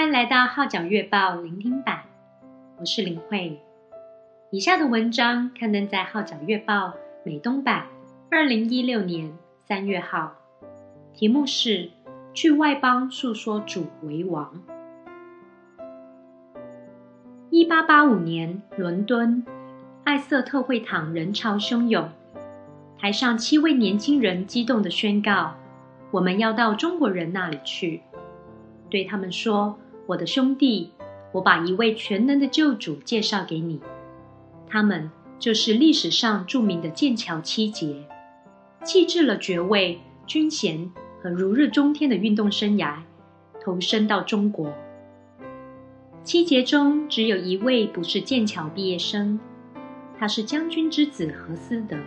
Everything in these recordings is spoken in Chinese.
欢迎来到号角月报聆听版，我是林慧。以下的文章刊登在号角月报美东版2016年3月号，题目是去外邦述说主为王。1885年伦敦艾瑟特会堂人潮汹涌，台上7位年轻人激动地宣告，我们要到中国人那里去，对他们说，我的兄弟，我把一位全能的救主介绍给你，他们就是历史上著名的剑桥七杰，弃置了爵位、军衔和如日中天的运动生涯，投身到中国。七杰中只有一位不是剑桥毕业生，他是将军之子何思德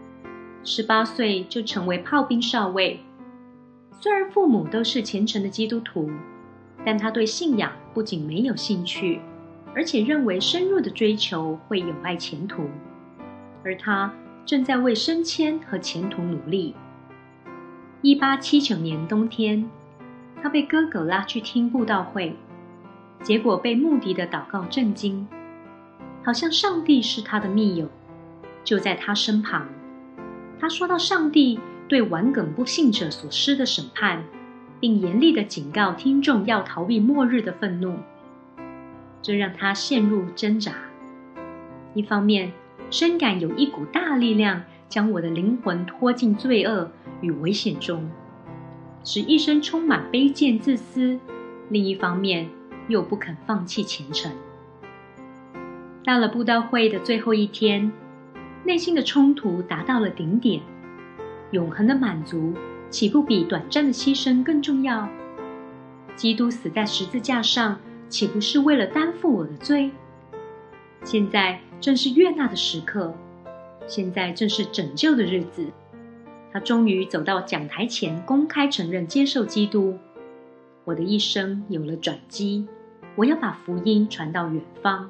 ，18岁就成为炮兵少尉。虽然父母都是虔诚的基督徒，但他对信仰不仅没有兴趣，而且认为深入的追求会有碍前途，而他正在为升迁和前途努力。1879年冬天，他被哥哥拉去听布道会，结果被穆迪的祷告震惊，好像上帝是他的密友，就在他身旁。他说到上帝对顽梗不信者所施的审判，并严厉地警告听众要逃避末日的愤怒，这让他陷入挣扎。一方面，深感有一股大力量将我的灵魂拖进罪恶与危险中，使一生充满卑贱自私；另一方面，又不肯放弃虔诚。到了布道会的最后一天，内心的冲突达到了顶点。永恒的满足岂不比短暂的牺牲更重要？基督死在十字架上，岂不是为了担负我的罪？现在正是悦纳的时刻，现在正是拯救的日子。他终于走到讲台前，公开承认接受基督。我的一生有了转机，我要把福音传到远方。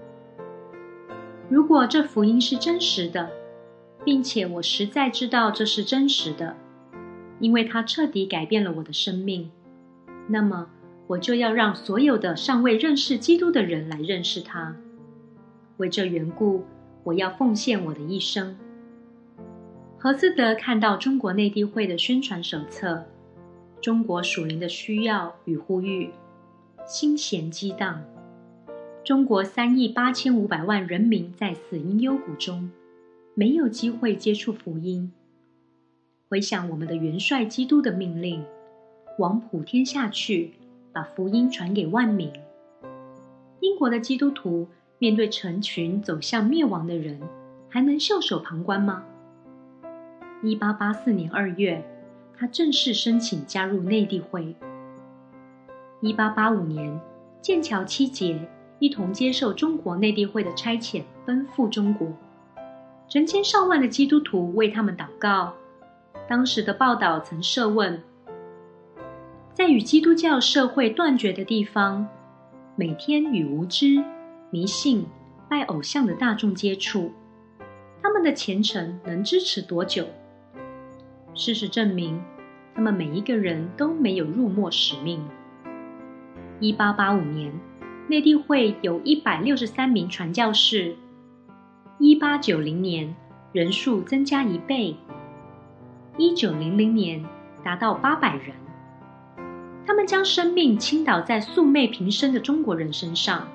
如果这福音是真实的，并且我实在知道这是真实的，因为它彻底改变了我的生命，那么我就要让所有的尚未认识基督的人来认识他。为这缘故，我要奉献我的一生。何思德看到中国内地会的宣传手册，中国属灵的需要与呼吁，心弦激荡。中国3亿8500万人民在死因幽谷中，没有机会接触福音。回想我们的元帅基督的命令，往普天下去，把福音传给万民。英国的基督徒面对成群走向灭亡的人，还能袖手旁观吗？1884年2月，他正式申请加入内地会。1885年，剑桥七杰一同接受中国内地会的差遣，奔赴中国。成千上万的基督徒为他们祷告。当时的报道曾设问，在与基督教社会断绝的地方，每天与无知、迷信、拜偶像的大众接触，他们的虔诚能支持多久？事实证明，他们每一个人都没有入末使命。1885年，内地会有163名传教士，1890年人数增加1倍，1900年达到800人。他们将生命倾倒在素昧平生的中国人身上。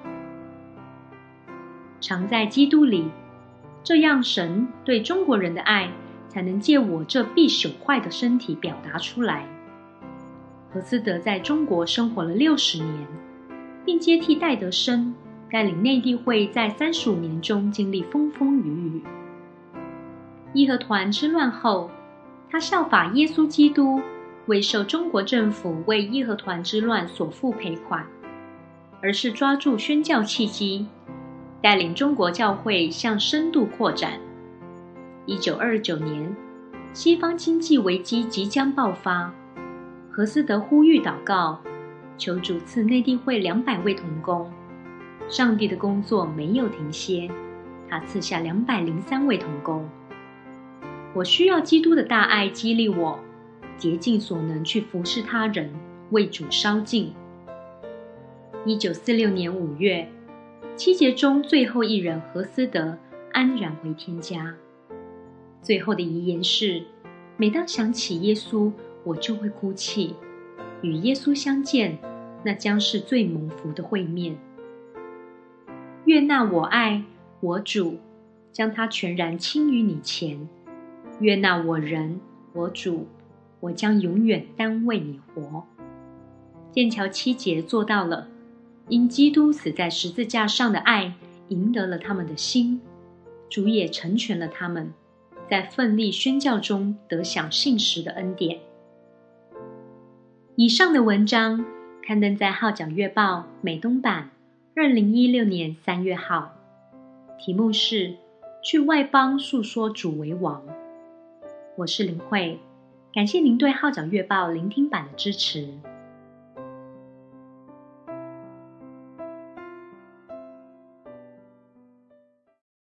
常在基督里，这样神对中国人的爱才能借我这必朽坏的身体表达出来。何思德在中国生活了60年，并接替戴德生带领内地会在35年中经历风风雨雨。义和团之乱后，他效法耶稣基督，未受中国政府为义和团之乱所付赔款，而是抓住宣教契机，带领中国教会向深度扩展。1929年，西方经济危机即将爆发，何思德呼吁祷告，求主赐内地会200位同工。上帝的工作没有停歇，他赐下203位同工。我需要基督的大爱激励我，竭尽所能去服侍他人，为主烧尽。 1946年5月，7节中最后一人何思德安然回天家。最后的遗言是：每当想起耶稣，我就会哭泣。与耶稣相见，那将是最蒙福的会面。悦纳我爱我主，将他全然倾于你前。悦纳我人我主，我将永远单为你活。剑桥7节做到了，因基督死在十字架上的爱赢得了他们的心，主也成全了他们，在奋力宣教中得享信实的恩典。以上的文章刊登在《号角月报》美东版2016年3月号，题目是去外邦述说主为王。我是林慧，感谢您对《号角月报》聆听版的支持。